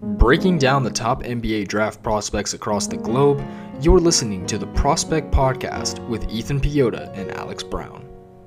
Breaking down the top NBA draft prospects across the globe, you're listening to the Prospect Podcast with Ethan Piota and Alex Brown.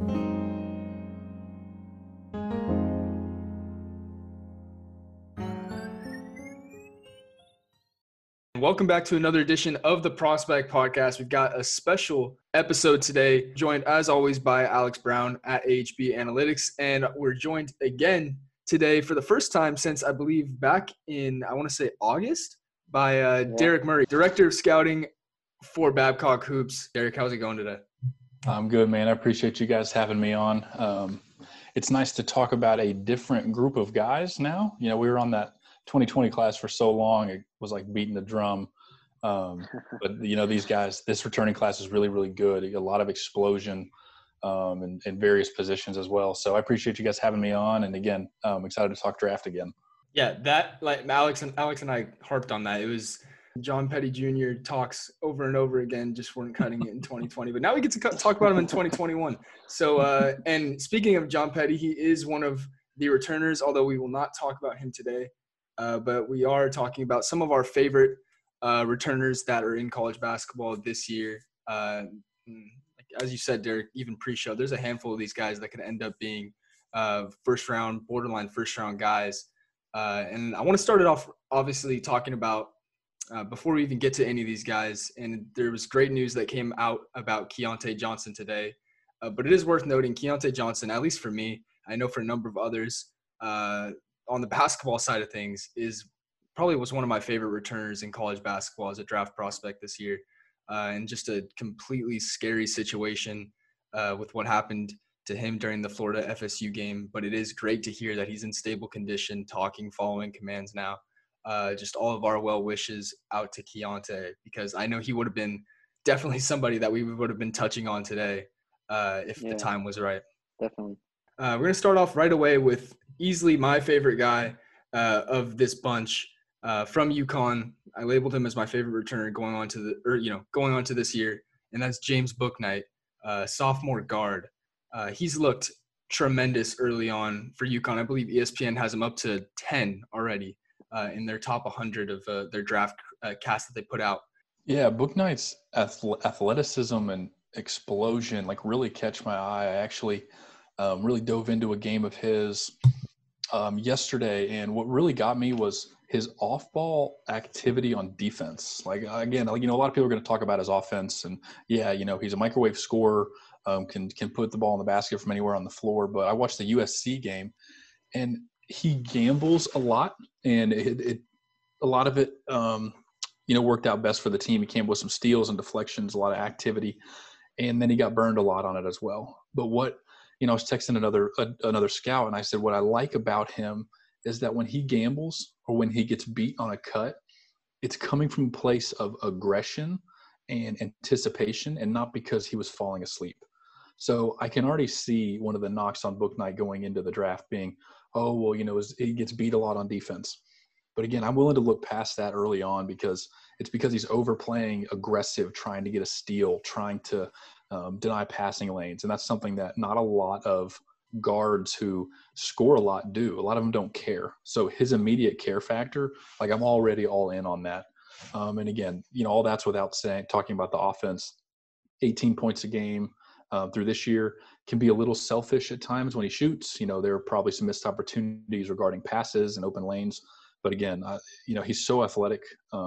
Welcome back to another edition of the Prospect Podcast. We've got a special episode today, joined as always by Alex Brown at AHB Analytics, and we're joined again today for the first time since I believe back in, I want to say August, by Derek Murray, Director of Scouting for Babcock Hoops. Derek, how's it going today? I'm good, man. I appreciate you guys having me on. It's nice to talk about a different group of guys now. You know, we were on that 2020 class for so long, it was like beating the drum. But, you know, these guys, this returning class is really, really good. A lot of explosion in various positions as well. So I appreciate you guys having me on. And again, I'm excited to talk draft again. Yeah, that, like Alex and I harped on that. It was John Petty Jr. talks over and over again, just weren't cutting it in 2020. But now we get to talk about him in 2021. So, and speaking of John Petty, he is one of the returners, although we will not talk about him today. But we are talking about some of our favorite returners that are in college basketball this year. As you said, Derek, even pre-show, there's a handful of these guys that could end up being borderline first-round guys. And I want to start it off, obviously, talking about before we even get to any of these guys. And there was great news that came out about Keontae Johnson today. But it is worth noting Keontae Johnson, at least for me, I know for a number of others, on the basketball side of things, was one of my favorite returners in college basketball as a draft prospect this year. And just a completely scary situation with what happened to him during the Florida FSU game. But it is great to hear that he's in stable condition, talking, following commands now. Just all of our well wishes out to Keontae, because I know he would have been definitely somebody that we would have been touching on today if the time was right. Definitely. We're going to start off right away with easily my favorite guy of this bunch from UConn. I labeled him as my favorite returner going on to this year, and that's James Bouknight, sophomore guard. He's looked tremendous early on for UConn. I believe ESPN has him up to 10 already in their top 100 of their draft cast that they put out. Yeah, Bouknight's athleticism and explosion really catch my eye. I actually really dove into a game of his yesterday, and what really got me was his off-ball activity on defense. A lot of people are going to talk about his offense, and he's a microwave scorer, can put the ball in the basket from anywhere on the floor. But I watched the USC game, and he gambles a lot, and a lot of it worked out best for the team. He came with some steals and deflections, a lot of activity, and then he got burned a lot on it as well. But I was texting another scout, and I said, what I like about him is that when he gambles or when he gets beat on a cut, it's coming from a place of aggression and anticipation, and not because he was falling asleep. So I can already see one of the knocks on Bouknight going into the draft being, he gets beat a lot on defense. But again, I'm willing to look past that early on because he's overplaying aggressive, trying to get a steal, trying to deny passing lanes. And that's something that not a lot of guards who score a lot do. A lot of them don't care. So his immediate care factor, I'm already all in on that. And again, all that's without talking about the offense. 18 points a game through this year can be a little selfish at times when he shoots. There are probably some missed opportunities regarding passes and open lanes. But again, he's so athletic,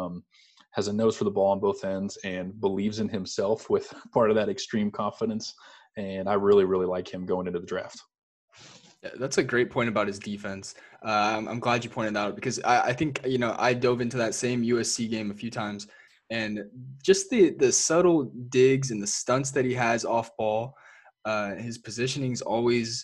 has a nose for the ball on both ends, and believes in himself with part of that extreme confidence. And I really, really like him going into the draft. Yeah, that's a great point about his defense. I'm glad you pointed that out because I think, I dove into that same USC game a few times, and just the subtle digs and the stunts that he has off ball, his positioning's always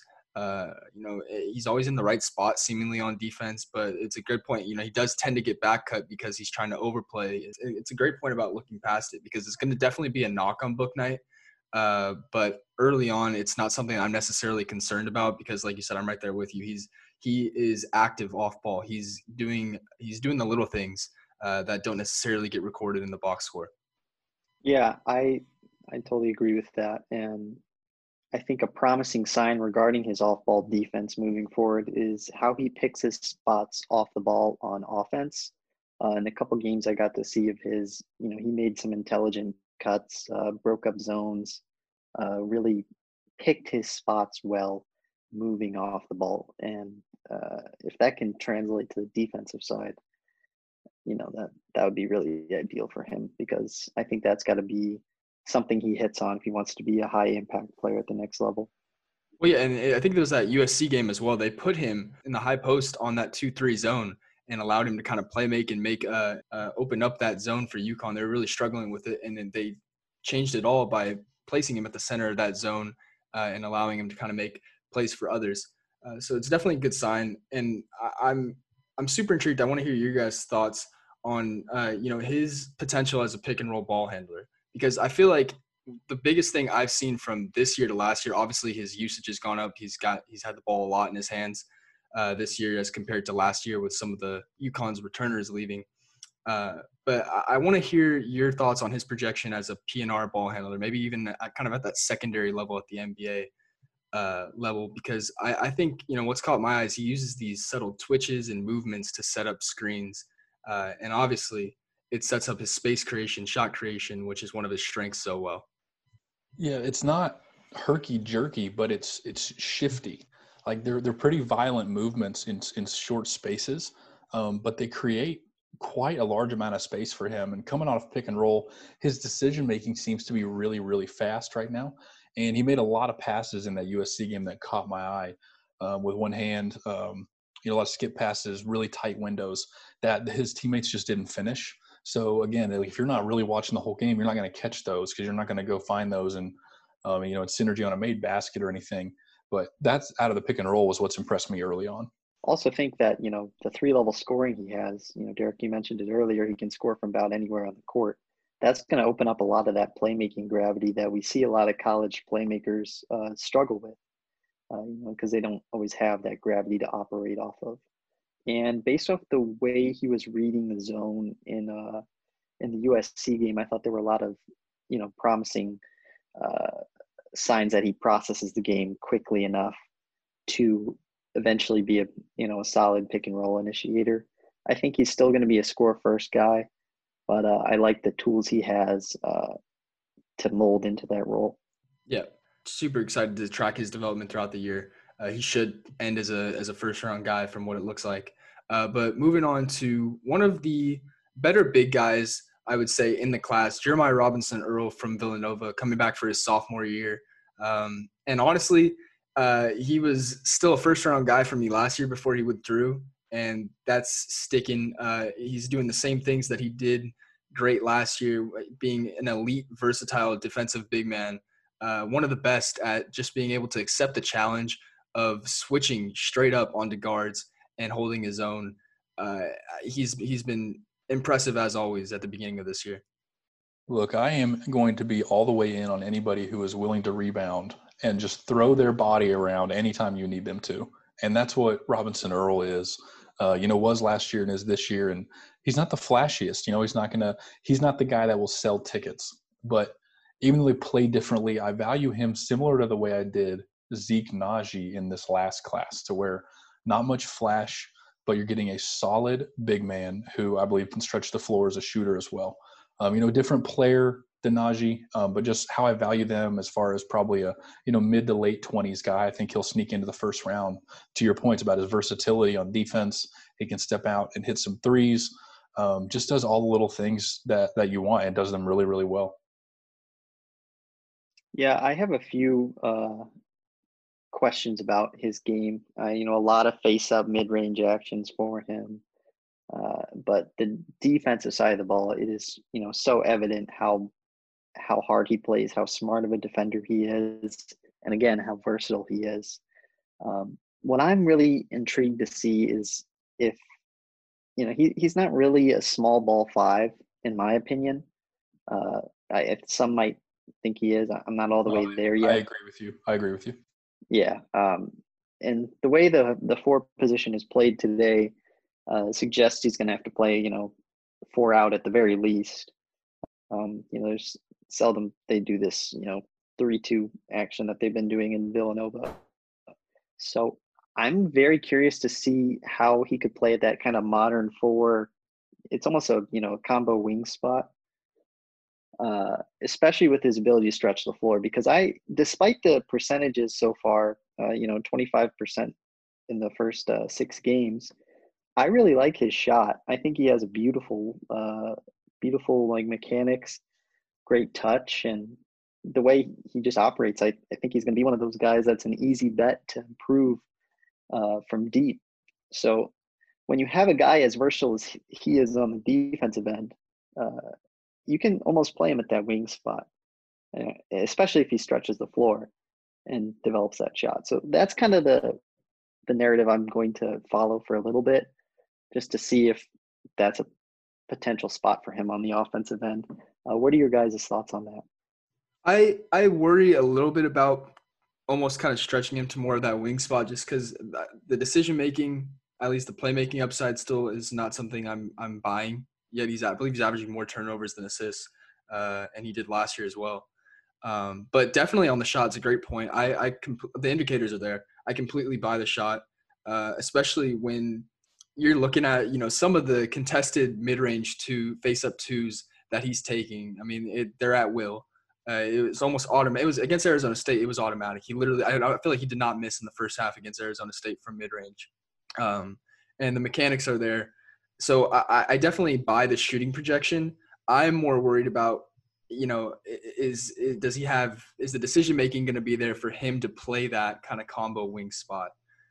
he's always in the right spot seemingly on defense, but it's a good point. He does tend to get back cut because he's trying to overplay. It's a great point about looking past it because it's going to definitely be a knock on Bouknight. But early on, it's not something I'm necessarily concerned about because, like you said, I'm right there with you. He is active off ball. He's doing the little things that don't necessarily get recorded in the box score. Yeah, I totally agree with that. And I think a promising sign regarding his off-ball defense moving forward is how he picks his spots off the ball on offense. In a couple games I got to see of his, he made some intelligent cuts, broke up zones, really picked his spots well moving off the ball. And if that can translate to the defensive side, that would be really ideal for him, because I think that's got to be something he hits on if he wants to be a high impact player at the next level. Well, yeah, and I think there was that USC game as well. They put him in the high post on that 2-3 zone and allowed him to kind of play make and make open up that zone for UConn. They were really struggling with it, and then they changed it all by placing him at the center of that zone and allowing him to kind of make plays for others. So it's definitely a good sign, and I'm super intrigued. I want to hear your guys' thoughts on his potential as a pick and roll ball handler, because I feel like the biggest thing I've seen from this year to last year, obviously his usage has gone up. He's had the ball a lot in his hands this year as compared to last year with some of the UConn's returners leaving. But I want to hear your thoughts on his projection as a PNR ball handler, maybe even kind of at that secondary level at the NBA level, because I think, what's caught my eyes, he uses these subtle twitches and movements to set up screens. And obviously it sets up his space creation, shot creation, which is one of his strengths so well. Yeah, it's not herky jerky, but it's shifty. Like they're pretty violent movements in short spaces, but they create quite a large amount of space for him. And coming off pick and roll, his decision making seems to be really, really fast right now. And he made a lot of passes in that USC game that caught my eye with one hand. A lot of skip passes, really tight windows that his teammates just didn't finish. So again, if you're not really watching the whole game, you're not going to catch those because you're not going to go find those and it's synergy on a made basket or anything. But that's out of the pick and roll was what's impressed me early on. Also think that, the 3-level scoring he has, Derek, you mentioned it earlier, he can score from about anywhere on the court. That's going to open up a lot of that playmaking gravity that we see a lot of college playmakers struggle with, because they don't always have that gravity to operate off of. And based off the way he was reading the zone in the USC game, I thought there were a lot of, promising signs that he processes the game quickly enough to eventually be a solid pick and roll initiator. I think he's still going to be a score first guy, but I like the tools he has to mold into that role. Yeah, super excited to track his development throughout the year. He should end as a first round guy from what it looks like. But moving on to one of the better big guys, I would say, in the class, Jeremiah Robinson Earl from Villanova, coming back for his sophomore year. And honestly, he was still a first round guy for me last year before he withdrew, and that's sticking. He's doing the same things that he did great last year, being an elite, versatile defensive big man. One of the best at just being able to accept the challenge of switching straight up onto guards and holding his own. He's been impressive as always at the beginning of this year. Look, I am going to be all the way in on anybody who is willing to rebound and just throw their body around anytime you need them to. And that's what Robinson Earl is, was last year and is this year. And he's not the flashiest, he's not the guy that will sell tickets. But even though they play differently, I value him similar to the way I did Zeke Nnaji in this last class, to where not much flash, but you're getting a solid big man who I believe can stretch the floor as a shooter as well. Different player than Nnaji, but just how I value them as far as probably a, mid to late 20s guy. I think he'll sneak into the first round. To your points about his versatility on defense, he can step out and hit some threes. Just does all the little things that you want and does them really, really well. Yeah, I have a few questions about his game. A lot of face-up mid-range actions for him. But the defensive side of the ball, it is, so evident how hard he plays, how smart of a defender he is, and again, how versatile he is. What I'm really intrigued to see is if, he's not really a small ball five, in my opinion. Some might think he is. I'm not all the way there yet. I agree with you. Yeah. And the way the four position is played today suggests he's going to have to play, 4 out at the very least. There's seldom they do this, 3-2 action that they've been doing in Villanova. So I'm very curious to see how he could play at that kind of modern four. It's almost a combo wing spot, especially with his ability to stretch the floor. Because despite the percentages so far, 25% in the first 6 games, I really like his shot. I think he has a beautiful like mechanics, great touch, and the way he just operates. I think he's going to be one of those guys that's an easy bet to improve from deep. So when you have a guy as versatile as he is on the defensive end, you can almost play him at that wing spot, especially if he stretches the floor and develops that shot. So that's kind of the narrative I'm going to follow for a little bit, just to see if that's a potential spot for him on the offensive end. What are your guys' thoughts on that? I worry a little bit about almost kind of stretching him to more of that wing spot, just because the decision making, at least the playmaking upside, still is not something I'm buying. Yet I believe he's averaging more turnovers than assists, and he did last year as well. But definitely on the shot, it's a great point. The indicators are there. I completely buy the shot, especially when you're looking at some of the contested mid-range to face-up twos that he's taking. I mean, they're at will. It was almost automatic. It was against Arizona State. It was automatic. He literally, I feel like he did not miss in the first half against Arizona State from mid-range. And the mechanics are there. So I definitely buy the shooting projection. I'm more worried about, is the decision-making going to be there for him to play that kind of combo wing spot?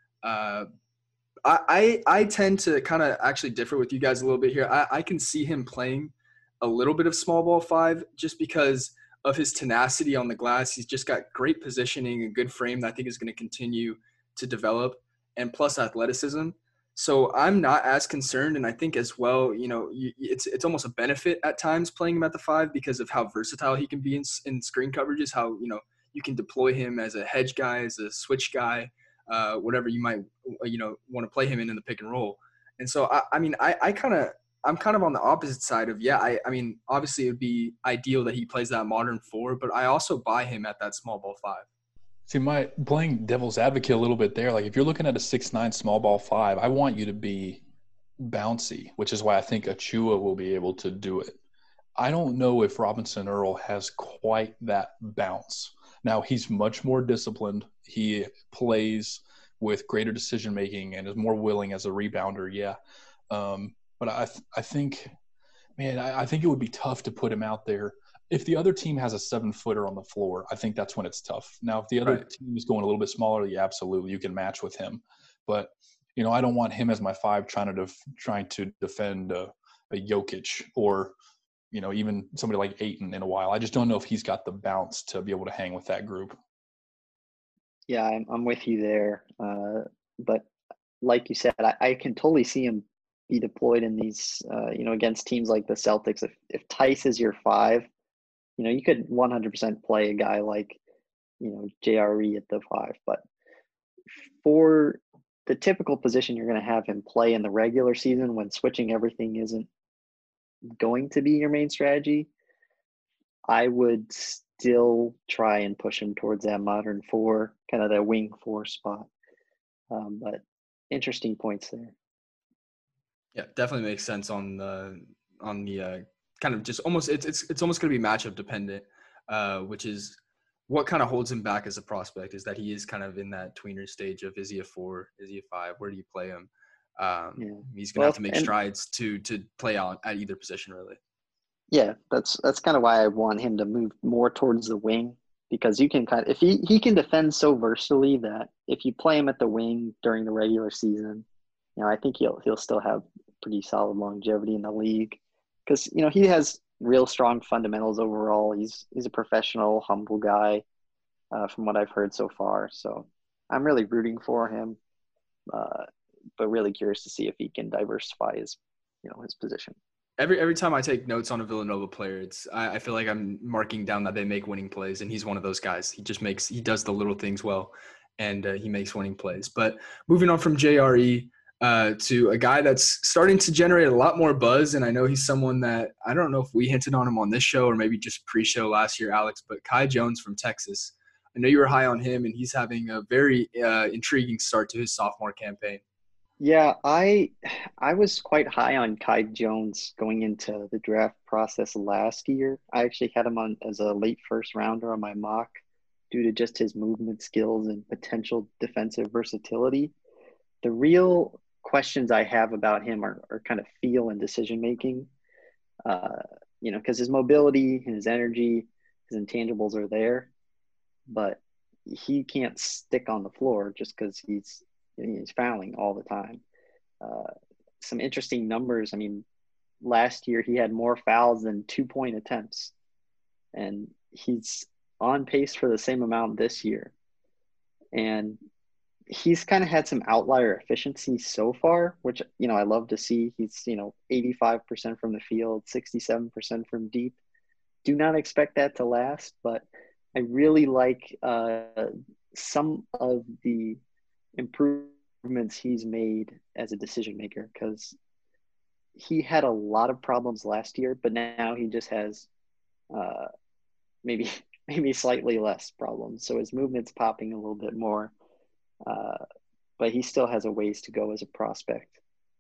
I tend to kind of actually differ with you guys a little bit here. I can see him playing a little bit of small ball 5 just because of his tenacity on the glass. He's just got great positioning, a good frame that I think is going to continue to develop, and plus athleticism. So I'm not as concerned, and I think as well, it's almost a benefit at times playing him at the 5 because of how versatile he can be in screen coverages, how, you can deploy him as a hedge guy, as a switch guy, whatever you might, want to play him in the pick and roll. And so, I'm kind of on the opposite side of, I mean, obviously it would be ideal that he plays that modern 4, but I also buy him at that small ball 5. See, my playing devil's advocate a little bit there. Like if you're looking at a 6'9" small ball 5, I want you to be bouncy, which is why I think Achua will be able to do it. I don't know if Robinson Earl has quite that bounce. Now, he's much more disciplined. He plays with greater decision-making and is more willing as a rebounder, But I think, man, I think it would be tough to put him out there. If the other team has a 7-footer on the floor, I think that's when it's tough. Now, if the other team is going a little bit smaller, absolutely, you can match with him. But, I don't want him as my 5 trying to defend a Jokic or, even somebody like Ayton in a while. I just don't know if he's got the bounce to be able to hang with that group. Yeah, I'm with you there. But like you said, I can totally see him be deployed in these, against teams like the Celtics. If Tice is your 5, you could 100% play a guy like, JRE at the 5. But for the typical position you're going to have him play in the regular season when switching everything isn't going to be your main strategy, I would still try and push him towards that modern 4, kind of that wing 4 spot. But interesting points there. Yeah, definitely makes sense on the kind of just almost it's almost going to be matchup dependent, which is what kind of holds him back as a prospect, is that he is kind of in that tweener stage of, is he a 4, is he a 5, where do you play him? He's going to have to make strides to play out at either position, really. Yeah, that's kind of why I want him to move more towards the wing, because you can if he can defend so versatilely that if you play him at the wing during the regular season, I think he'll still have pretty solid longevity in the league, because he has real strong fundamentals overall. He's a professional, humble guy, from what I've heard so far. So I'm really rooting for him, but really curious to see if he can diversify his position. Every time I take notes on a Villanova player, I feel like I'm marking down that they make winning plays, and he's one of those guys. He does the little things well, and he makes winning plays. But moving on from JRE, to a guy that's starting to generate a lot more buzz. And I know he's someone that I don't know if we hinted on him on this show or maybe just pre-show last year, Alex, but Kai Jones from Texas. I know you were high on him, and he's having a very intriguing start to his sophomore campaign. Yeah, I was quite high on Kai Jones going into the draft process last year. I actually had him on as a late first rounder on my mock due to just his movement skills and potential defensive versatility. The real questions I have about him are kind of feel and decision making. Because his mobility and his energy, his intangibles are there, but he can't stick on the floor just because he's fouling all the time. Some interesting numbers. I mean, last year he had more fouls than 2-point attempts, and he's on pace for the same amount this year. And he's kind of had some outlier efficiency so far, which, I love to see. He's, 85% from the field, 67% from deep. Do not expect that to last, but I really like some of the improvements he's made as a decision maker, because he had a lot of problems last year, but now he just has maybe slightly less problems. So his movement's popping a little bit more, but he still has a ways to go as a prospect.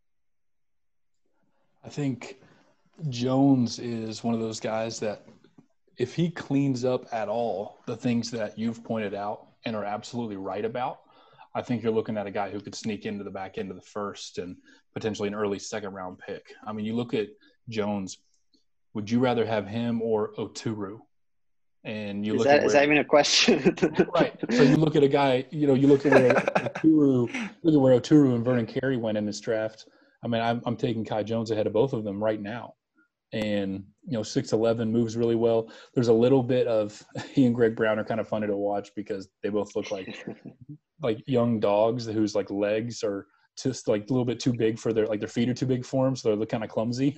I think Jones is one of those guys that if he cleans up at all the things that you've pointed out and are absolutely right about, I think you're looking at a guy who could sneak into the back end of the first and potentially an early second-round pick. I mean, you look at Jones, would you rather have him or Oturu? And is that even a question? Right. So you look at a guy, you look at where Oturu and Vernon Carey went in this draft. I mean, I'm taking Kai Jones ahead of both of them right now. And, 6'11", moves really well. There's a little bit of – he and Greg Brown are kind of funny to watch because they both look like young dogs whose, legs are just, a little bit too big for their feet are too big for them, so they look kind of clumsy.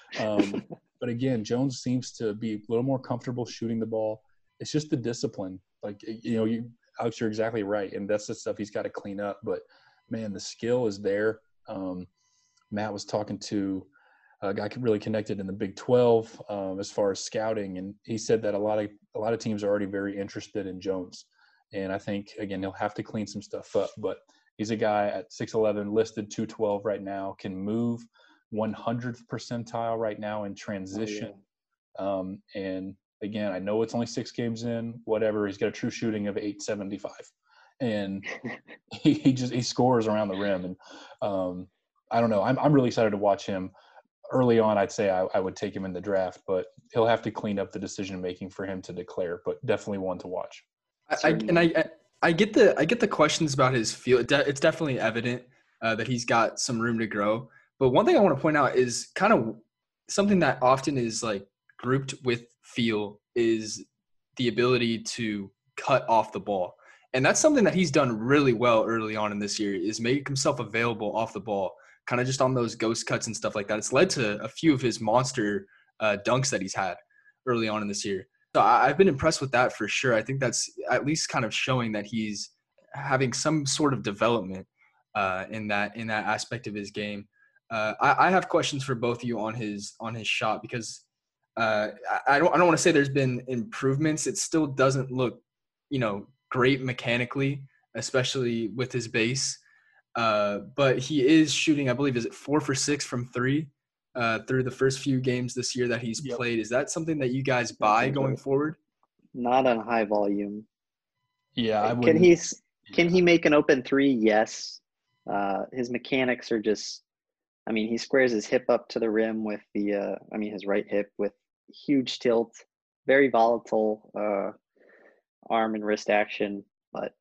But, again, Jones seems to be a little more comfortable shooting the ball. It's just the discipline. Alex, you're exactly right, and that's the stuff he's got to clean up. But, man, the skill is there. Matt was talking to – a guy really connected in the Big 12 as far as scouting, and he said that a lot of teams are already very interested in Jones. And I think, again, he'll have to clean some stuff up. But he's a guy at 6'11", listed 212 right now, can move 100th percentile right now in transition. Oh, yeah. And, again, I know it's only 6 games in, whatever. He's got a true shooting of .875. And he scores around the rim. And I don't know. I'm really excited to watch him. Early on, I'd say I would take him in the draft, but he'll have to clean up the decision-making for him to declare, but definitely one to watch. I get the questions about his feel. It's definitely evident that he's got some room to grow. But one thing I want to point out is kind of something that often is grouped with feel is the ability to cut off the ball. And that's something that he's done really well early on in this year, is make himself available off the ball, kind of just on those ghost cuts and stuff like that. It's led to a few of his monster dunks that he's had early on in this year. So I've been impressed with that for sure. I think that's at least kind of showing that he's having some sort of development in that aspect of his game. I have questions for both of you on his shot, because I don't want to say there's been improvements. It still doesn't look, great mechanically, especially with his base. But he is shooting, I believe, is it 4 for 6 from 3 through the first few games this year that he's played. Is that something that you guys buy going forward? Not on high volume. Yeah, I would. Can he make an open 3? Yes. His mechanics are just, he squares his hip up to the rim with his right hip with huge tilt, very volatile arm and wrist action. But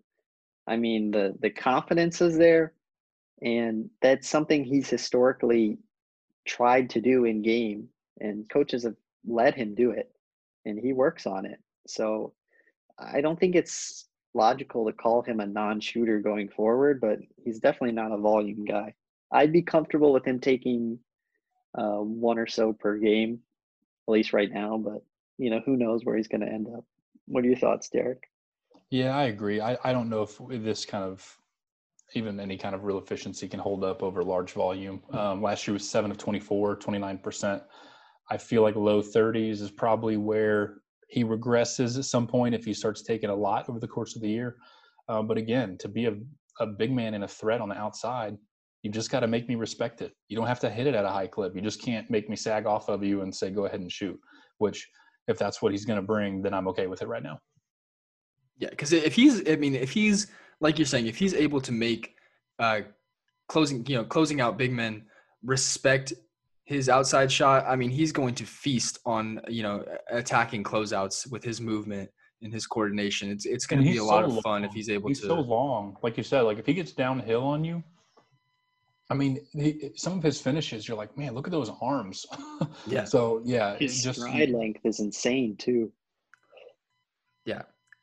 the confidence is there, and that's something he's historically tried to do in game, and coaches have let him do it, and he works on it. So I don't think it's logical to call him a non-shooter going forward, but he's definitely not a volume guy. I'd be comfortable with him taking 1 or so per game, at least right now, but who knows where he's going to end up. What are your thoughts, Derek? Yeah, I agree. I don't know if this kind of even any kind of real efficiency can hold up over large volume. Last year was 7 of 24, 29%. I feel like low 30s is probably where he regresses at some point if he starts taking a lot over the course of the year. But again, to be a big man and a threat on the outside, you just got to make me respect it. You don't have to hit it at a high clip. You just can't make me sag off of you and say, go ahead and shoot, which if that's what he's going to bring, then I'm okay with it right now. Yeah, because if he's like you're saying, if he's able to make closing out big men respect his outside shot, I mean, he's going to feast on, attacking closeouts with his movement and his coordination. It's going to be a lot of fun if he's able to. He's so long. Like you said, like if he gets downhill on you, I mean, some of his finishes, you're like, man, look at those arms. Yeah. So, yeah. His stride length is insane, too. Yeah.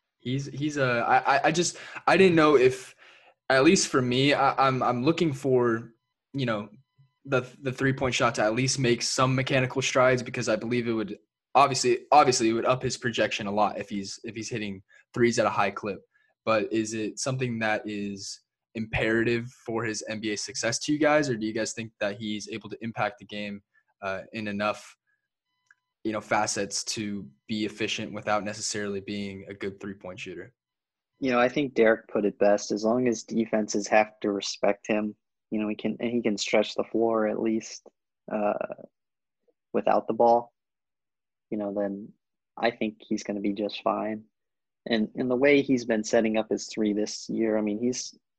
I didn't know if, at least for me, I'm looking for, the 3-point shot to at least make some mechanical strides, because I believe it would obviously it would up his projection a lot if he's hitting threes at a high clip. But is it something that is imperative for his NBA success to you guys, or do you guys think that he's able to impact the game in enough facets to be efficient without necessarily being a good 3-point shooter? I think Derek put it best. As long as defenses have to respect him, he can stretch the floor at least without the ball, then I think he's going to be just fine. And in the way he's been setting up his three this year, I mean,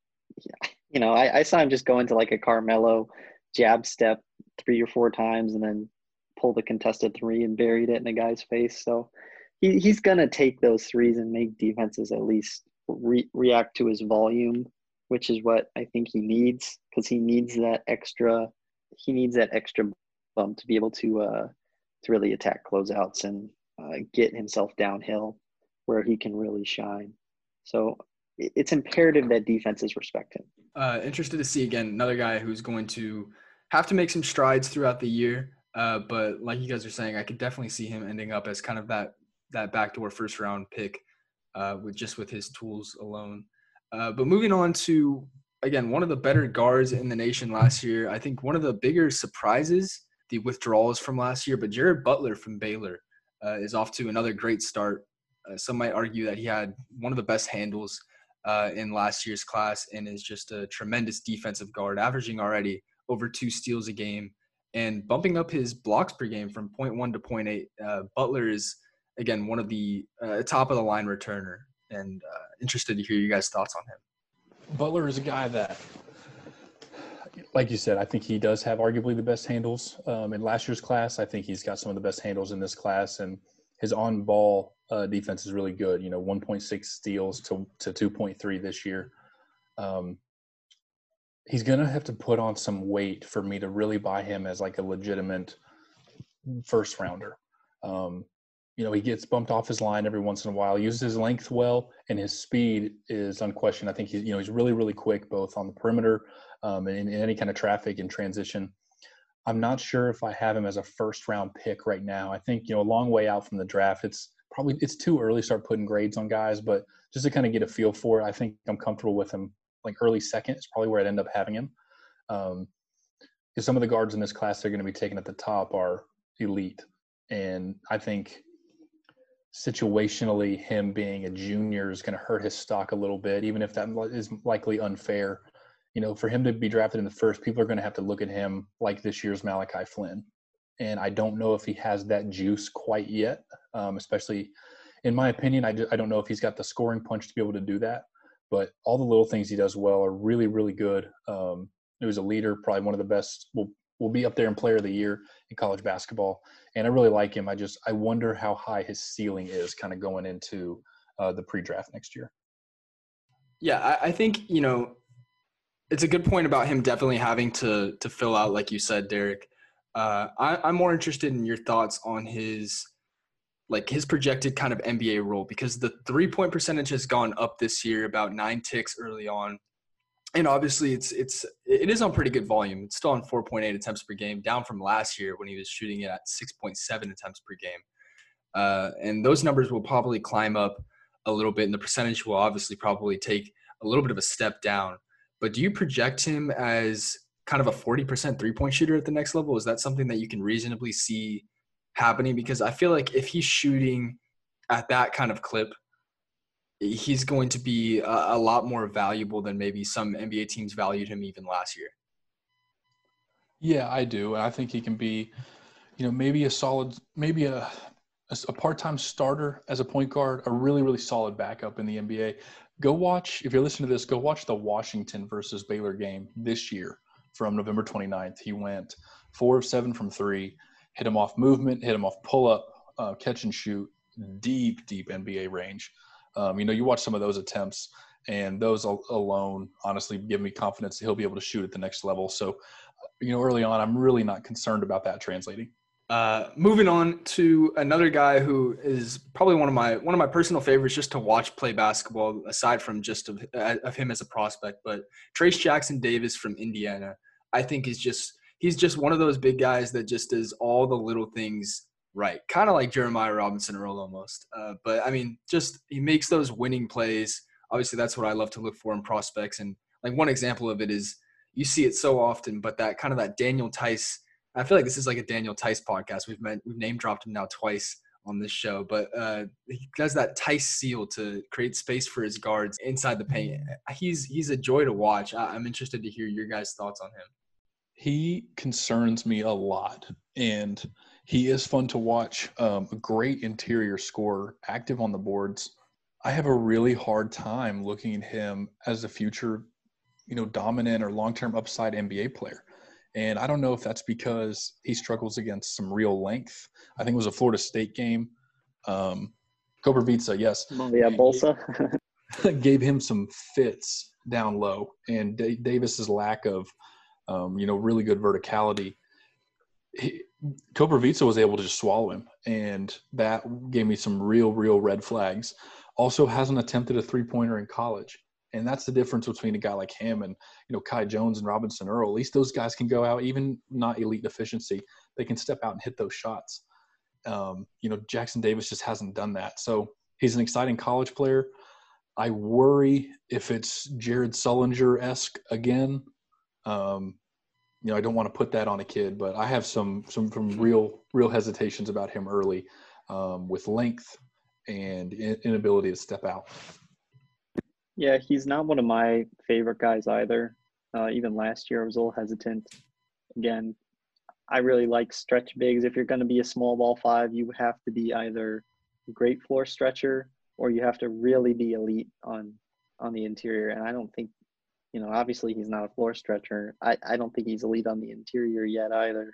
I saw him just go into like a Carmelo jab step 3 or 4 times and then pull the contested three and buried it in a guy's face. So he's going to take those threes and make defenses at least react to his volume, which is what I think he needs, because he needs that extra bump to be able to really attack closeouts and get himself downhill where he can really shine. So it's imperative that defenses respect him. Interested to see, again, another guy who's going to have to make some strides throughout the year. But like you guys are saying, I could definitely see him ending up as kind of that backdoor first round pick with his tools alone. But moving on to, again, one of the better guards in the nation last year. I think one of the bigger surprises, the withdrawals from last year, but Jared Butler from Baylor is off to another great start. Some might argue that he had one of the best handles in last year's class and is just a tremendous defensive guard, averaging already over 2 steals a game and bumping up his blocks per game from 0.1 to 0.8. Butler is, again, one of the top of the line returner, and interested to hear you guys' thoughts on him. Butler is a guy that, like you said, I think he does have arguably the best handles in last year's class. I think he's got some of the best handles in this class, and his on-ball defense is really good. 1.6 steals to 2.3 this year. He's going to have to put on some weight for me to really buy him as like a legitimate first rounder. He gets bumped off his line every once in a while, uses his length well, and his speed is unquestioned. I think he's really, really quick, both on the perimeter and in any kind of traffic and transition. I'm not sure if I have him as a first round pick right now. I think, a long way out from the draft, it's too early to start putting grades on guys, but just to kind of get a feel for it, I think I'm comfortable with him. Like early second is probably where I'd end up having him. Because some of the guards in this class they're going to be taken at the top are elite. And I think situationally him being a junior is going to hurt his stock a little bit, even if that is likely unfair. For him to be drafted in the first, people are going to have to look at him like this year's Malachi Flynn. And I don't know if he has that juice quite yet, especially in my opinion. I don't know if he's got the scoring punch to be able to do that. But all the little things he does well are really, really good. He was a leader, probably one of the best. Will be up there in player of the year in college basketball. And I really like him. I wonder how high his ceiling is kind of going into the pre-draft next year. Yeah, I think, it's a good point about him definitely having to fill out, like you said, Derek. I'm more interested in your thoughts on his projected kind of NBA role, because the 3-point percentage has gone up this year about 9 ticks early on. And obviously it is on pretty good volume. It's still on 4.8 attempts per game, down from last year when he was shooting it at 6.7 attempts per game. And those numbers will probably climb up a little bit, and the percentage will obviously probably take a little bit of a step down. but do you project him as kind of a 40% three-point shooter at the next level? Is that something that you can reasonably see happening? Because I feel like if he's shooting at that kind of clip, he's going to be a lot more valuable than maybe some NBA teams valued him even last year. Yeah, I do. And I think he can be, maybe a solid, maybe a part-time starter as a point guard, a really, really solid backup in the NBA. Go watch, if you're listening to this, go watch the Washington versus Baylor game this year from November 29th. He went 4 of 7 from 3, hit him off movement, hit him off pull-up, catch and shoot, deep NBA range. You watch some of those attempts, and those alone honestly give me confidence that he'll be able to shoot at the next level. So, early on, I'm really not concerned about that translating. Moving on to another guy who is probably one of my personal favorites just to watch play basketball, aside from just of him as a prospect. But Trayce Jackson-Davis from Indiana, I think he's just one of those big guys that just does all the little things right, kind of like Jeremiah Robinson-Earl almost. But I mean, just he makes those winning plays. Obviously, that's what I love to look for in prospects. And like one example of it is you see it so often, but that kind of that Daniel Tice. I feel like this is like a Daniel Tice podcast. We've name dropped him now twice on this show, but he does that Tice seal to create space for his guards inside the paint. He's a joy to watch. I'm interested to hear your guys' thoughts on him. He concerns me a lot, and he is fun to watch. A great interior scorer, active on the boards. I have a really hard time looking at him as a future, dominant or long-term upside NBA player. And I don't know if that's because he struggles against some real length. I think it was a Florida State game. Koprivica, yes. Oh, yeah, Bolsa. Gave him some fits down low. And Davis's lack of, really good verticality. Koprivica was able to just swallow him. And that gave me some real red flags. Also hasn't attempted a three-pointer in college. And that's the difference between a guy like him and, Kai Jones and Robinson-Earl. At least those guys can go out, even not elite efficiency. They can step out and hit those shots. Jackson-Davis just hasn't done that. So he's an exciting college player. I worry if it's Jared Sullinger-esque again. I don't want to put that on a kid, but I have some real hesitations about him early with length and inability to step out. Yeah, he's not one of my favorite guys either. Even last year, I was a little hesitant. Again, I really like stretch bigs. If you're going to be a small ball 5, you have to be either a great floor stretcher or you have to really be elite on the interior. And I don't think, obviously he's not a floor stretcher. I don't think he's elite on the interior yet either.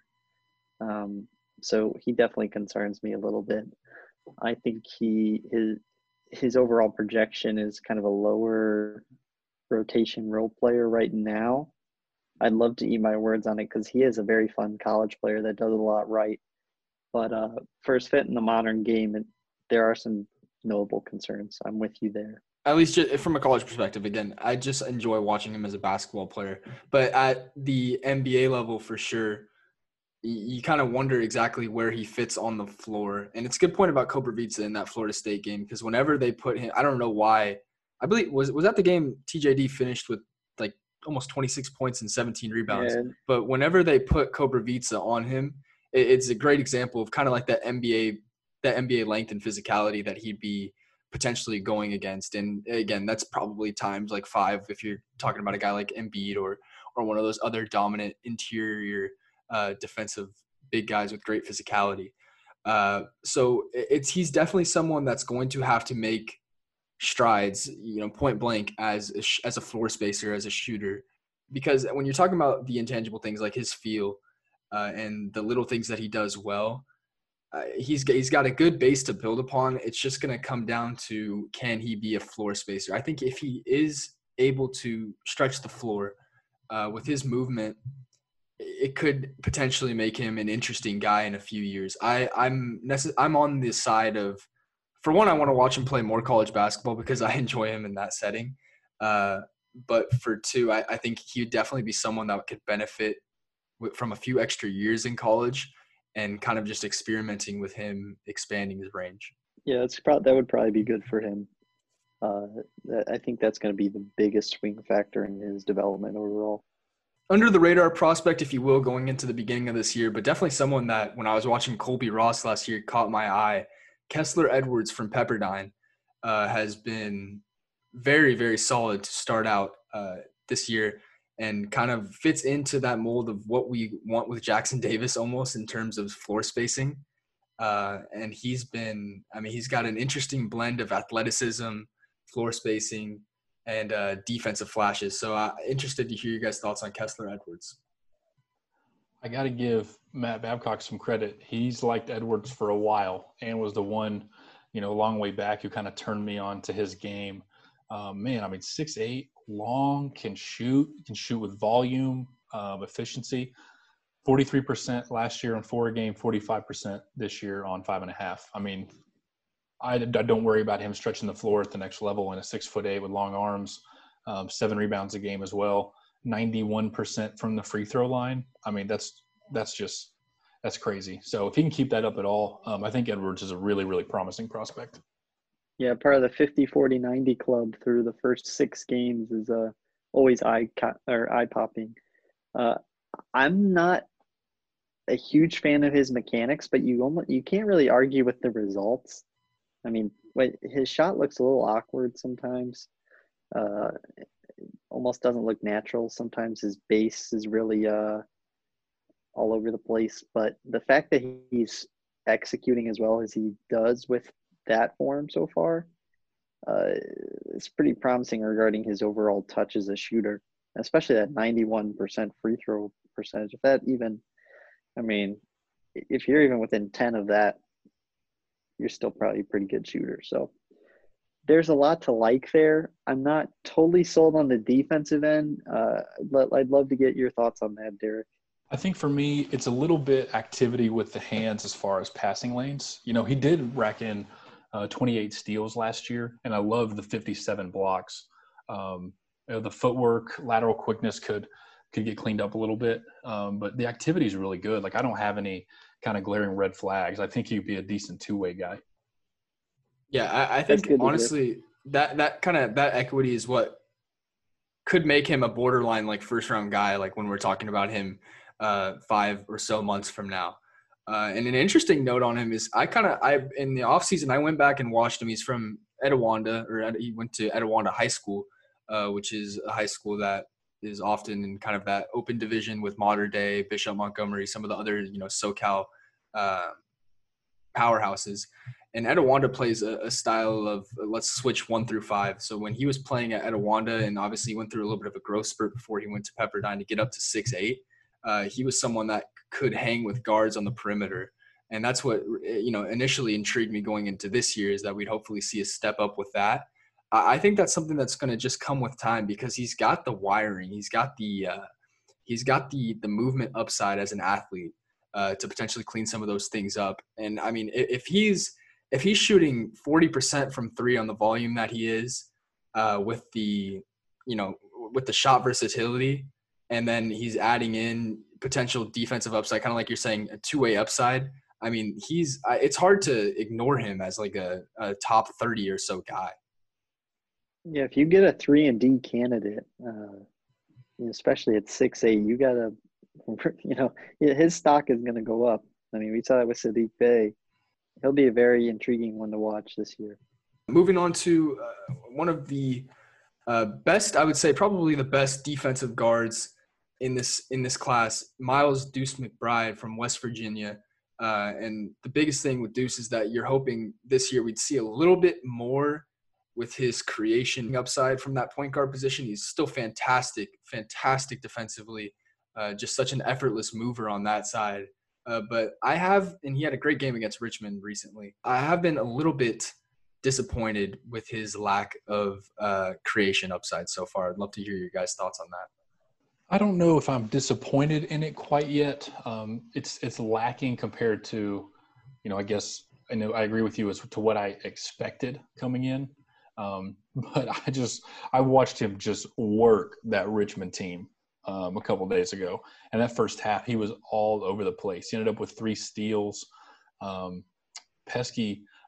So he definitely concerns me a little bit. I think his overall projection is kind of a lower rotation role player right now. I'd love to eat my words on it because he is a very fun college player that does a lot right. But for his fit in the modern game, there are some knowable concerns. I'm with you there. At least just from a college perspective, again, I just enjoy watching him as a basketball player. But at the NBA level, for sure, you kind of wonder exactly where he fits on the floor. And it's a good point about Koprivica in that Florida State game because whenever they put him – I don't know why. I believe – was that the game TJD finished with like almost 26 points and 17 rebounds? Yeah. But whenever they put Koprivica on him, it's a great example of kind of like that NBA length and physicality that he'd be potentially going against. And, again, that's probably times like 5 if you're talking about a guy like Embiid or one of those other dominant interior – defensive big guys with great physicality. So he's definitely someone that's going to have to make strides, point blank as a floor spacer, as a shooter, because when you're talking about the intangible things like his feel and the little things that he does well, he's got a good base to build upon. It's just going to come down to, can he be a floor spacer? I think if he is able to stretch the floor with his movement, it could potentially make him an interesting guy in a few years. I'm on the side of, for one, I want to watch him play more college basketball because I enjoy him in that setting. But for two, I think he would definitely be someone that could benefit from a few extra years in college and kind of just experimenting with him, expanding his range. Yeah, that would probably be good for him. I think that's going to be the biggest swing factor in his development overall. Under the radar prospect, if you will, going into the beginning of this year, but definitely someone that when I was watching Colby Ross last year caught my eye. Kessler Edwards from Pepperdine has been very, very solid to start out this year and kind of fits into that mold of what we want with Jackson Davis almost in terms of floor spacing. And he's got an interesting blend of athleticism, floor spacing, and defensive flashes. So interested to hear you guys' thoughts on Kessler Edwards. I got to give Matt Babcock some credit. He's liked Edwards for a while and was the one, a long way back who kind of turned me on to his game. 6'8", long, can shoot with volume, efficiency. 43% last year on 4 a game, 45% this year on 5.5. I don't worry about him stretching the floor at the next level in a 6'8" with long arms, 7 rebounds a game as well, 91% from the free throw line. That's crazy. So if he can keep that up at all, I think Edwards is a really, really promising prospect. Yeah, part of the 50-40-90 club through the first 6 games is always eye-popping. I'm not a huge fan of his mechanics, but you can't really argue with the results. His shot looks a little awkward sometimes. Almost doesn't look natural. Sometimes his base is really all over the place. But the fact that he's executing as well as he does with that form so far is pretty promising regarding his overall touch as a shooter, especially that 91% free throw percentage. If you're even within 10 of that, you're still probably a pretty good shooter. So there's a lot to like there. I'm not totally sold on the defensive end. I'd love to get your thoughts on that, Derek. I think for me, it's a little bit activity with the hands as far as passing lanes. He did rack in 28 steals last year, and I love the 57 blocks. The footwork, lateral quickness could get cleaned up a little bit, but the activity is really good. I don't have any kind of glaring red flags. I think he'd be a decent two-way guy. Yeah, I think honestly that equity is what could make him a borderline first round guy. When we're talking about him 5 or so months from now. And an interesting note on him is in the offseason, I went back and watched him. He's from Etiwanda, he went to Etiwanda High School, which is a high school that is often in kind of that open division with Mater Dei, Bishop Montgomery, some of the other, SoCal powerhouses. And Etiwanda plays a style of let's switch 1 through 5. So when he was playing at Etiwanda, and obviously he went through a little bit of a growth spurt before he went to Pepperdine to get up to 6'8", he was someone that could hang with guards on the perimeter. And that's what, initially intrigued me going into this year, is that we'd hopefully see a step up with that. I think that's something that's going to just come with time, because he's got the wiring. He's got the movement upside as an athlete to potentially clean some of those things up. And if he's shooting 40% from 3 on the volume that he is, with the shot versatility, and then he's adding in potential defensive upside, kind of like you're saying, a two-way upside. It's hard to ignore him as a top 30 or so guy. Yeah, if you get a 3-and-D candidate, especially at 6'8", you gotta, his stock is going to go up. We saw that with Saddiq Bey. He'll be a very intriguing one to watch this year. Moving on to one of the best, I would say probably the best defensive guards in this class, Miles Deuce McBride from West Virginia. And the biggest thing with Deuce is that you're hoping this year we'd see a little bit more with his creation upside from that point guard position. He's still fantastic defensively, just such an effortless mover on that side. But and he had a great game against Richmond recently. I have been a little bit disappointed with his lack of creation upside so far. I'd love to hear your guys' thoughts on that. I don't know if I'm disappointed in it quite yet. It's lacking compared to, I guess I agree with you as to what I expected coming in. But I watched him just work that Richmond team a couple days ago. And that first half, he was all over the place. He ended up with 3 steals. Pesky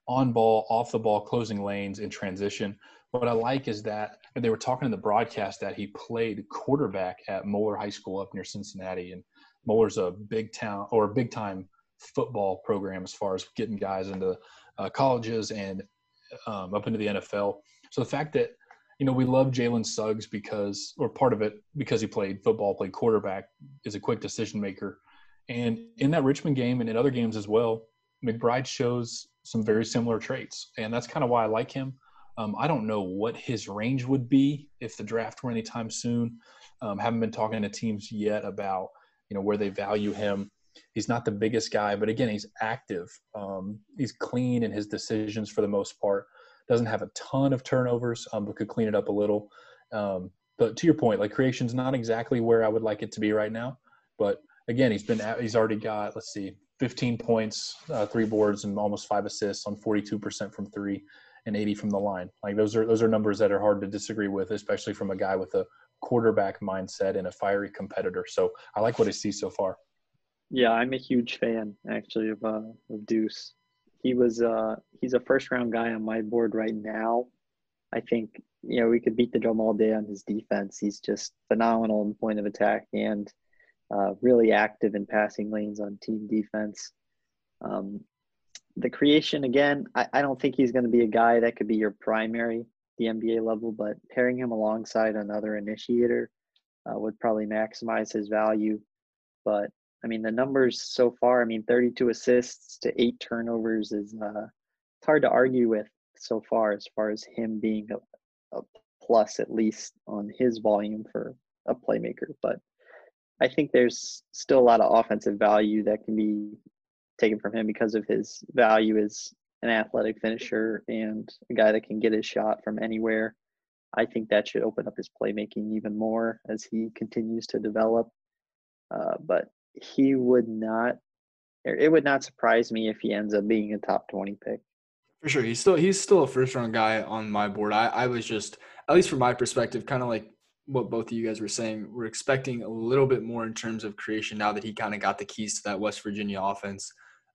on ball, off the ball, closing lanes, in transition. What I like is that they were talking in the broadcast that he played quarterback at Moeller High School up near Cincinnati, and Moeller's a big time football program as far as getting guys into colleges and up into the NFL. So the fact that we love Jalen Suggs part of it because he played football, played quarterback, is a quick decision maker, and in that Richmond game and in other games as well, McBride shows some very similar traits, and that's kind of why I like him. I don't know what his range would be if the draft were anytime soon. Haven't been talking to teams yet about where they value him. He's not the biggest guy, but again, he's active. He's clean in his decisions for the most part. Doesn't have a ton of turnovers, but could clean it up a little. But to your point, like, creation's not exactly where I would like it to be right now. But again, he's already got 15 points, 3 boards, and almost 5 assists on 42% from 3 and 80 from the line. Like, those are numbers that are hard to disagree with, especially from a guy with a quarterback mindset and a fiery competitor. So I like what I see so far. Yeah, I'm a huge fan actually of Deuce. He's a first round guy on my board right now. I think we could beat the drum all day on his defense. He's just phenomenal in point of attack and really active in passing lanes on team defense. The creation, again, I don't think he's going to be a guy that could be your primary the NBA level, but pairing him alongside another initiator would probably maximize his value. But I mean, the numbers so far, 32 assists to 8 turnovers is it's hard to argue with so far as him being a plus, at least on his volume for a playmaker. But I think there's still a lot of offensive value that can be taken from him because of his value as an athletic finisher and a guy that can get his shot from anywhere. I think that should open up his playmaking even more as he continues to develop. But it would not surprise me if he ends up being a top 20 pick. For sure. He's still a first round guy on my board. I was just, at least from my perspective, kind of like what both of you guys were saying, we're expecting a little bit more in terms of creation now that he kind of got the keys to that West Virginia offense.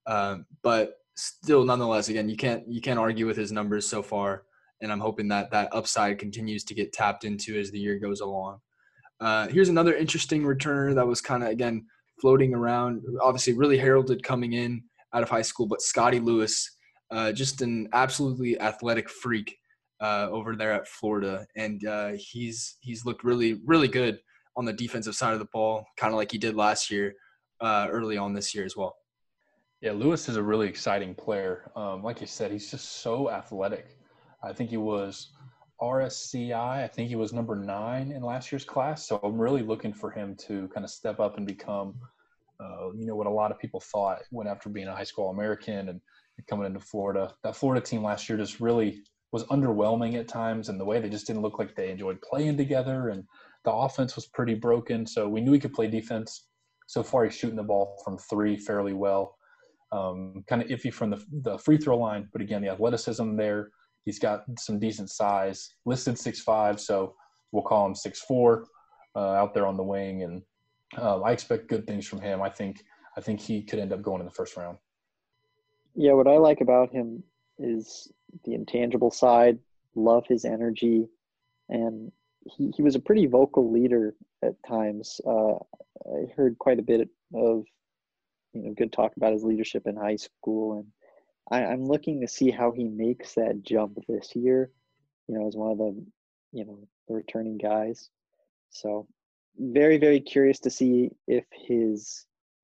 But still, nonetheless, again, you can't argue with his numbers so far. And I'm hoping that upside continues to get tapped into as the year goes along. Here's another interesting returner that was kind of, again, floating around, obviously really heralded coming in out of high school, but Scottie Lewis, just an absolutely athletic freak over there at Florida. And he's looked really, really good on the defensive side of the ball, kind of like he did last year, early on this year as well. Yeah, Lewis is a really exciting player. Like you said, he's just so athletic. I think he was RSCI. I think he was number 9 in last year's class. So I'm really looking for him to kind of step up and become, what a lot of people thought when after being a high school All-American and coming into Florida. That Florida team last year just really was underwhelming at times, and the way they just didn't look like they enjoyed playing together, and the offense was pretty broken. So we knew he could play defense. So far, he's shooting the ball from 3 fairly well. Kind of iffy from the free throw line, but again, the athleticism there. He's got some decent size, listed 6'5", so we'll call him 6'4", out there on the wing, and I expect good things from him. I think he could end up going in the first round. Yeah, what I like about him is the intangible side. Love his energy, and he was a pretty vocal leader at times. I heard quite a bit of good talk about his leadership in high school, and I'm looking to see how he makes that jump this year, as one of the, the returning guys. So very, very curious to see if his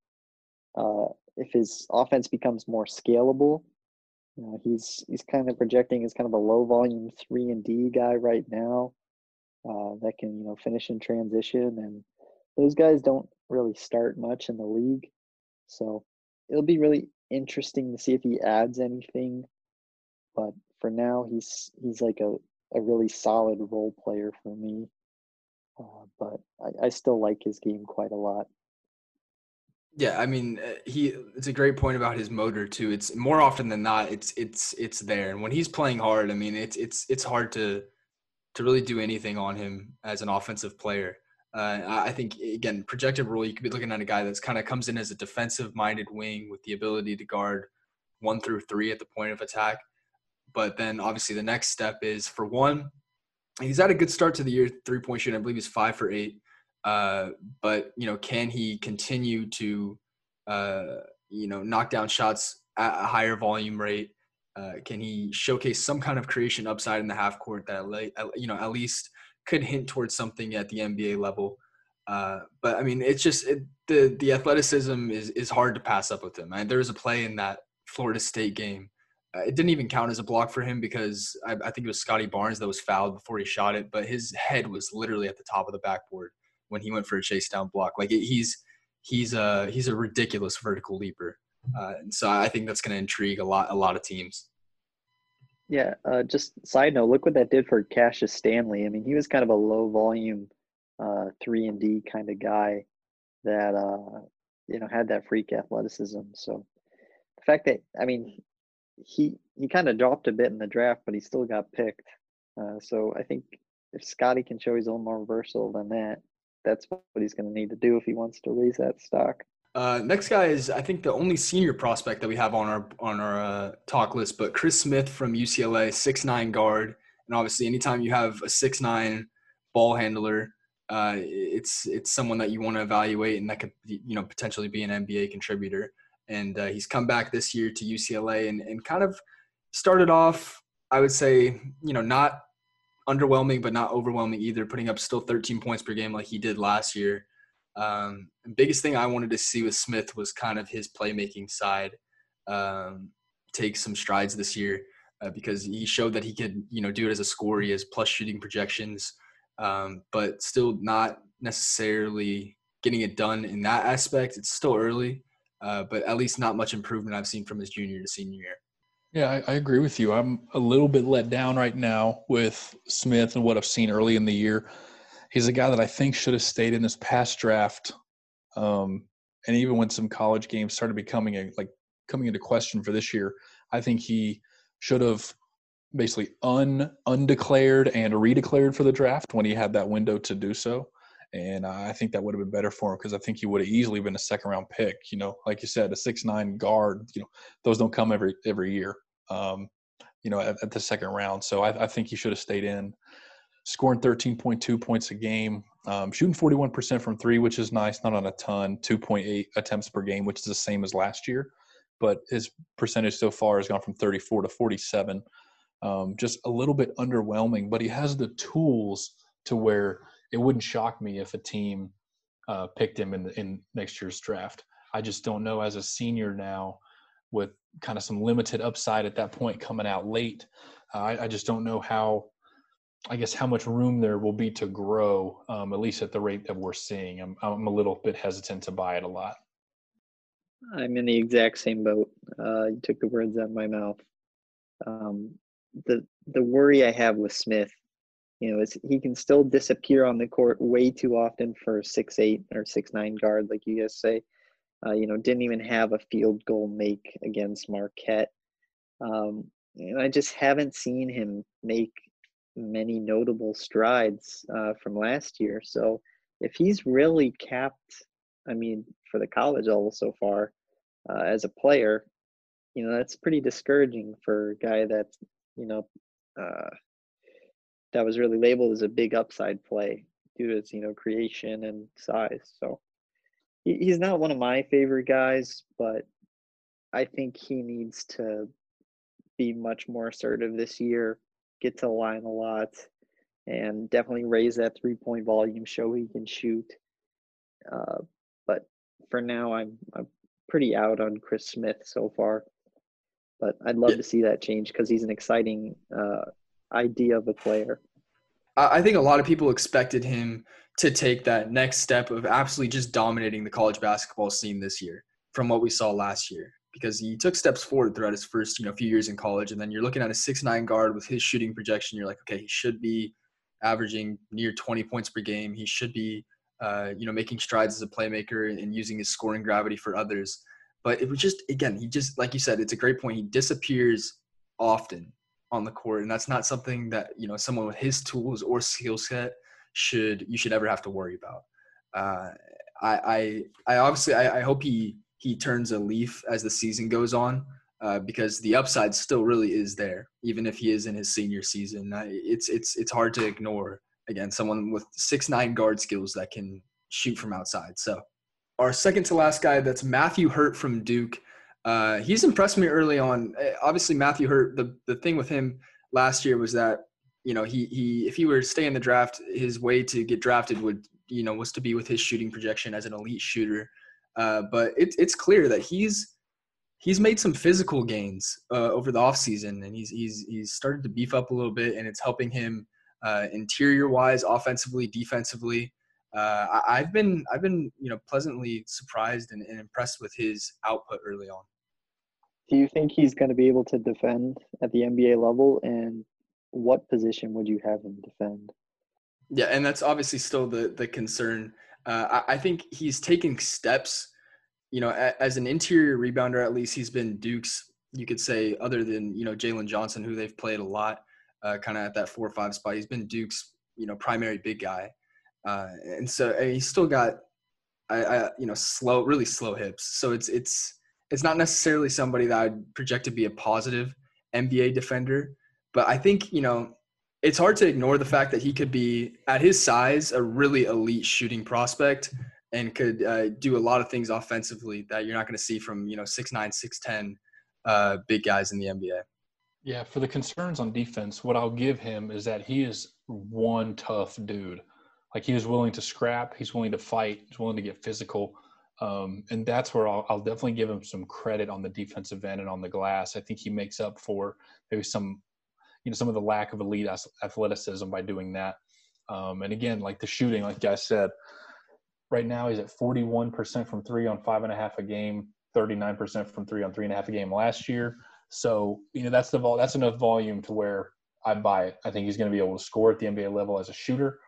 offense becomes more scalable. He's kind of projecting as kind of a low volume 3-and-D guy right now that can, finish in transition. And those guys don't really start much in the league. So it'll be really interesting to see if he adds anything, but for now he's like a really solid role player for me, but I still like his game quite a lot. Yeah, it's a great point about his motor too. It's more often than not it's there, and when he's playing hard, it's hard to really do anything on him as an offensive player. I think, again, projected role, you could be looking at a guy that's kind of comes in as a defensive-minded wing with the ability to guard 1 through 3 at the point of attack. But then obviously the next step is, for one, he's had a good start to the year, 3-point shooting. I believe he's 5 for 8. But, can he continue to, knock down shots at a higher volume rate? Can he showcase some kind of creation upside in the half court that, at least could hint towards something at the NBA level? But I mean, it's just the athleticism is hard to pass up with him. There was a play in that Florida State game. It didn't even count as a block for him because I think it was Scotty Barnes that was fouled before he shot it, but his head was literally at the top of the backboard when he went for a chase down block. Like he's a ridiculous vertical leaper. And so I think that's going to intrigue a lot of teams. Yeah. Just side note, look what that did for Cassius Stanley. I mean, he was kind of a low volume 3-and-D kind of guy that had that freak athleticism. So the fact that, I mean, he kind of dropped a bit in the draft, but he still got picked. So I think if Scotty can show he's a little more versatile than that, that's what he's going to need to do if he wants to raise that stock. Next guy is, I think, the only senior prospect that we have on our talk list, but Chris Smith from UCLA, 6'9" guard. And obviously anytime you have a 6'9" ball handler, it's someone that you want to evaluate and that could, potentially be an NBA contributor. And he's come back this year to UCLA and kind of started off, I would say, not underwhelming, but not overwhelming either, putting up still 13 points per game like he did last year. The biggest thing I wanted to see with Smith was kind of his playmaking side take some strides this year because he showed that he could, do it as a scorer. He has plus shooting projections, but still not necessarily getting it done in that aspect. It's still early. But at least not much improvement I've seen from his junior to senior year. Yeah, I agree with you. I'm a little bit let down right now with Smith and what I've seen early in the year. He's a guy that I think should have stayed in this past draft. And even when some college games started coming into question for this year, I think he should have basically undeclared and redeclared for the draft when he had that window to do so. And I think that would have been better for him because I think he would have easily been a second-round pick. Like you said, a 6'9" guard, those don't come every year, at the second round. So I think he should have stayed in, scoring 13.2 points a game, shooting 41% from three, which is nice, not on a ton, 2.8 attempts per game, which is the same as last year. But his percentage so far has gone from 34 to 47. Just a little bit underwhelming, but he has the tools to where – it wouldn't shock me if a team picked him in next year's draft. I just don't know, as a senior now with kind of some limited upside at that point coming out late, I just don't know how much room there will be to grow, at least at the rate that we're seeing. I'm a little bit hesitant to buy it a lot. I'm in the exact same boat. You took the words out of my mouth. The worry I have with Smith, is he can still disappear on the court way too often for 6'8" or 6'9" guard, like you guys say. Didn't even have a field goal make against Marquette. And I just haven't seen him make many notable strides from last year. So if he's really capped, for the college level so far as a player, that's pretty discouraging for a guy that's, that was really labeled as a big upside play due to his, creation and size. So he's not one of my favorite guys, but I think he needs to be much more assertive this year, get to the line a lot, and definitely raise that 3-point volume, show he can shoot. But for now, I'm pretty out on Chris Smith so far. But I'd love to see that change because he's an exciting idea of a player. I think a lot of people expected him to take that next step of absolutely just dominating the college basketball scene this year from what we saw last year, because he took steps forward throughout his first, few years in college. And then you're looking at a 6'9" guard with his shooting projection. You're like, okay, he should be averaging near 20 points per game. He should be, making strides as a playmaker and using his scoring gravity for others. But it was just, again, he just, like you said, it's a great point. He disappears often on the court, and that's not something that someone with his tools or skill set should ever have to worry about. I obviously hope he turns a leaf as the season goes on. because the upside still really is there, even if he is in his senior season. It's hard to ignore, again, someone with 6'9" guard skills that can shoot from outside. So our second to last guy, that's Matthew Hurt from Duke. He's impressed me early on. Obviously, Matthew Hurt, the thing with him last year was that, he if he were to stay in the draft, his way to get drafted was to be with his shooting projection as an elite shooter. But it's clear that he's made some physical gains over the offseason, and he's started to beef up a little bit, and it's helping him interior-wise, offensively, defensively. I've been pleasantly surprised and impressed with his output early on. Do you think he's going to be able to defend at the NBA level, and what position would you have him defend? Yeah, and that's obviously still the concern. I think he's taking steps. As an interior rebounder, at least he's been Duke's, you could say, other than, Jalen Johnson, who they've played a lot, kind of at that 4 or 5 spot. He's been Duke's, primary big guy. And he's still got, really slow hips. So it's not necessarily somebody that I'd project to be a positive NBA defender. But I think, it's hard to ignore the fact that he could be, at his size, a really elite shooting prospect and could do a lot of things offensively that you're not going to see from, 6'9", 6'10", big guys in the NBA. Yeah, for the concerns on defense, what I'll give him is that he is one tough dude. Like, he is willing to scrap, he's willing to fight, he's willing to get physical. And that's where I'll definitely give him some credit on the defensive end and on the glass. I think he makes up for maybe some of the lack of elite athleticism by doing that. And again, like the shooting, like you guys said, right now he's at 41% from 3 on 5.5 a game, 39% from 3 on 3.5 a game last year. So, that's enough volume to where I buy it. I think he's going to be able to score at the NBA level as a shooter.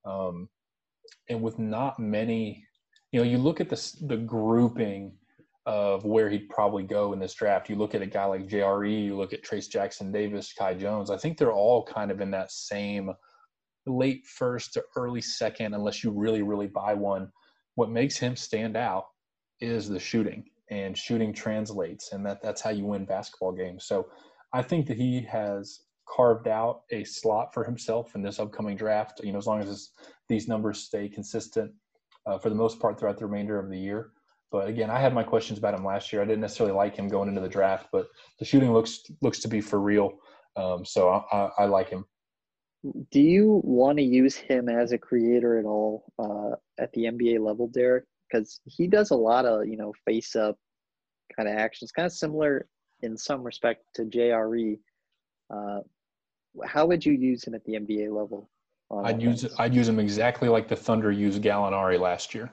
And with not many, you look at the grouping of where he'd probably go in this draft. You look at a guy like JRE, you look at Trace Jackson Davis, Kai Jones. I think they're all kind of in that same late first to early second, unless you really, really buy one. What makes him stand out is the shooting, and shooting translates, and that's how you win basketball games. So I think that he has carved out a slot for himself in this upcoming draft, as long as these numbers stay consistent for the most part throughout the remainder of the year. But again, I had my questions about him last year. I didn't necessarily like him going into the draft, but the shooting looks to be for real. So I like him. Do you want to use him as a creator at all at the NBA level, Derek? Because he does a lot of, face-up kind of actions, kind of similar in some respect to JRE. How would you use him at the NBA level? I'd use him exactly like the Thunder used Gallinari last year.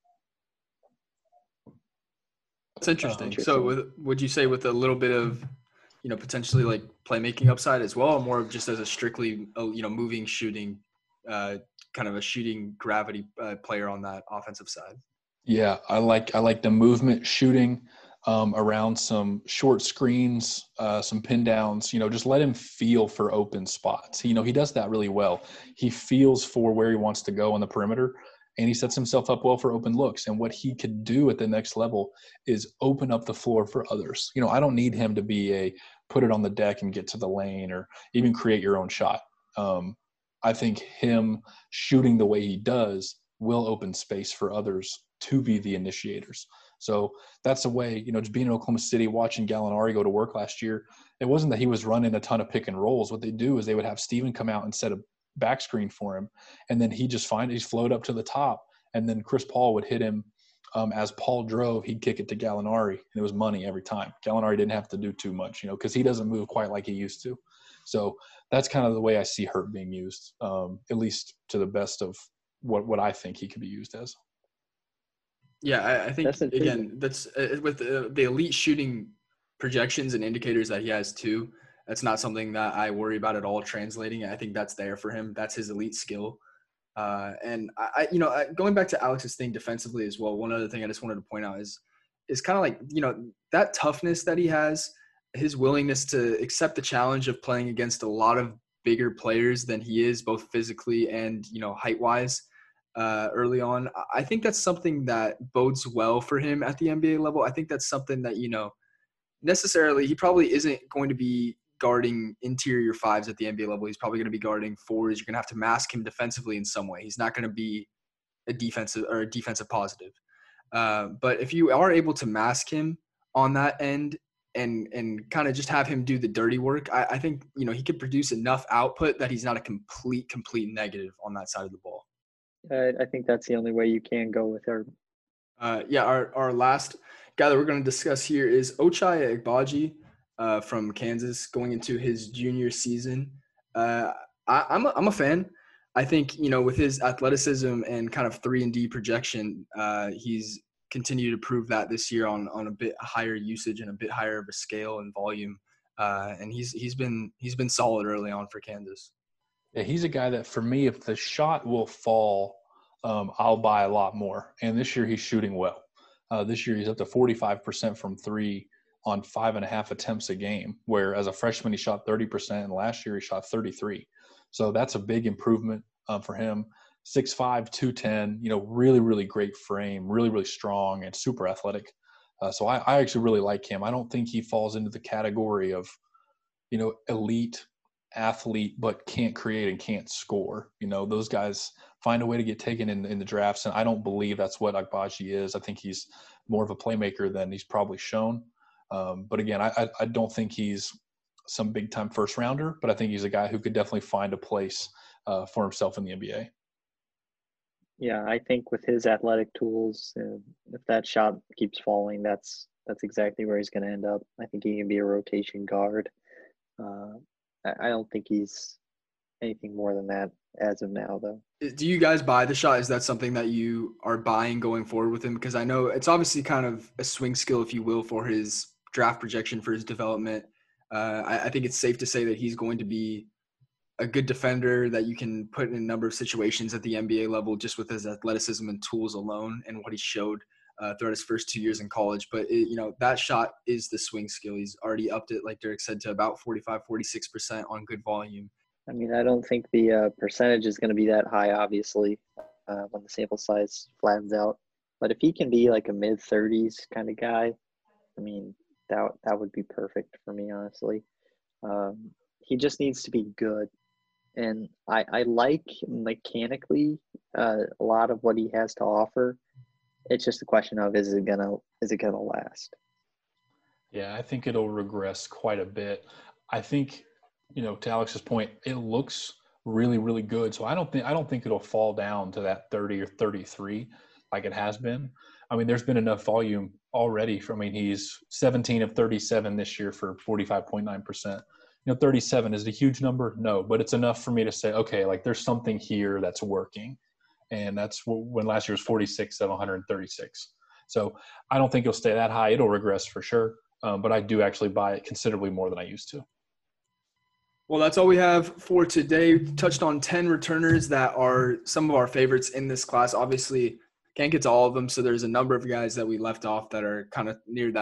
That's interesting. So would you say with a little bit of, potentially like playmaking upside as well, or more of just as a strictly, moving, shooting, kind of a shooting gravity player on that offensive side? Yeah, I like the movement shooting around some short screens, some pin downs, just let him feel for open spots. He does that really well. He feels for where he wants to go on the perimeter, and he sets himself up well for open looks. And what he could do at the next level is open up the floor for others. I don't need him to be a put it on the deck and get to the lane or even create your own shot. I think him shooting the way he does will open space for others to be the initiators. So that's the way, just being in Oklahoma City, watching Gallinari go to work last year, it wasn't that he was running a ton of pick and rolls. What they do is they would have Steven come out and set a back screen for him, and then he's float up to the top, and then Chris Paul would hit him. As Paul drove, he'd kick it to Gallinari, and it was money every time. Gallinari didn't have to do too much, because he doesn't move quite like he used to. So that's kind of the way I see Hurt being used, at least to the best of what I think he could be used as. Yeah, I think, again, that's with the elite shooting projections and indicators that he has too, that's not something that I worry about at all translating. I think that's there for him. That's his elite skill. And going back to Alex's thing defensively as well, one other thing I just wanted to point out is kind of like, that toughness that he has, his willingness to accept the challenge of playing against a lot of bigger players than he is, both physically and, height-wise, early on. I think that's something that bodes well for him at the NBA level. I think that's something that, necessarily, he probably isn't going to be guarding interior fives at the NBA level. He's probably going to be guarding fours. You're going to have to mask him defensively in some way. He's not going to be a defensive positive. But if you are able to mask him on that end and kind of just have him do the dirty work, I think, he could produce enough output that he's not a complete negative on that side of the ball. I think that's the only way you can go with her. Our last guy that we're going to discuss here is Ochai Agbaji from Kansas going into his junior season. I'm a fan. I think, with his athleticism and kind of 3-and-D projection, he's continued to prove that this year on a bit higher usage and a bit higher of a scale and volume. And he's been solid early on for Kansas. Yeah, he's a guy that, for me, if the shot will fall, I'll buy a lot more. And this year he's shooting well. This year he's up to 45% from three on 5.5 attempts a game, where as a freshman he shot 30%, and last year he shot 33%. So that's a big improvement for him. 6'5", 210, really, really great frame, really, really strong and super athletic. So I actually really like him. I don't think he falls into the category of, elite athlete but can't create and can't score. Those guys find a way to get taken in the drafts, and I don't believe that's what Agbaji is. I think he's more of a playmaker than he's probably shown. But again, I don't think he's some big-time first-rounder, but I think he's a guy who could definitely find a place for himself in the NBA. Yeah, I think with his athletic tools, if that shot keeps falling, that's exactly where he's going to end up. I think he can be a rotation guard. I don't think he's anything more than that as of now, though. Do you guys buy the shot? Is that something that you are buying going forward with him? Because I know it's obviously kind of a swing skill, if you will, for his draft projection, for his development. I think it's safe to say that he's going to be a good defender that you can put in a number of situations at the NBA level just with his athleticism and tools alone and what he showed throughout his first 2 years in college. But, that shot is the swing skill. He's already upped it, like Derek said, to about 46% on good volume. I mean, I don't think the percentage is going to be that high, obviously, when the sample size flattens out. But if he can be like a mid-30s kind of guy, I mean, that would be perfect for me, honestly. He just needs to be good. And I like mechanically a lot of what he has to offer. It's just a question of is it gonna last? Yeah, I think it'll regress quite a bit. I think, to Alex's point, it looks really, really good. So I don't think it'll fall down to that 30 or 33 like it has been. I mean, there's been enough volume already. He's 17 of 37 this year for 45.9%. 37 is a huge number? No, but it's enough for me to say, okay, like there's something here that's working. And that's when last year was 46 of 136. So I don't think it'll stay that high. It'll regress for sure. But I do actually buy it considerably more than I used to. Well, that's all we have for today. We touched on 10 returners that are some of our favorites in this class. Obviously, can't get to all of them, so there's a number of guys that we left off that are kind of near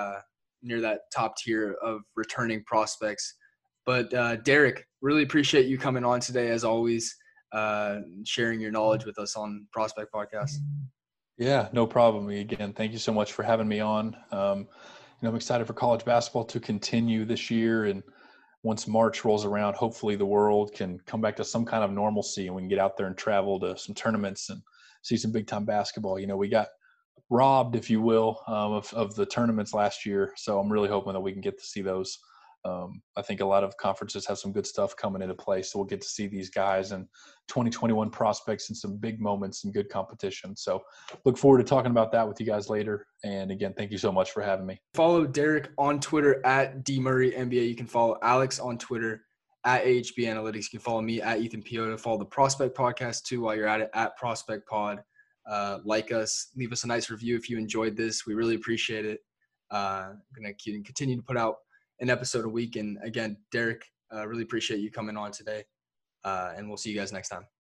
that top tier of returning prospects. But Derek, really appreciate you coming on today, as always, sharing your knowledge with us on Prospect Podcast. Yeah, no problem. Again, thank you so much for having me on. I'm excited for college basketball to continue this year, and once March rolls around, hopefully the world can come back to some kind of normalcy and we can get out there and travel to some tournaments and see some big time basketball. We got robbed, if you will, of the tournaments last year. So I'm really hoping that we can get to see those. I think a lot of conferences have some good stuff coming into play. So we'll get to see these guys and 2021 prospects and some big moments and good competition. So look forward to talking about that with you guys later. And again, thank you so much for having me. Follow Derek on Twitter at DMurrayNBA. You can follow Alex on Twitter at AHB Analytics. You can follow me at Ethan Piotta. Follow the Prospect Podcast too while you're at it, at Prospect Pod. Like us, leave us a nice review if you enjoyed this. We really appreciate it. I'm going to continue to put out an episode a week. And again, Derek, really appreciate you coming on today. And we'll see you guys next time.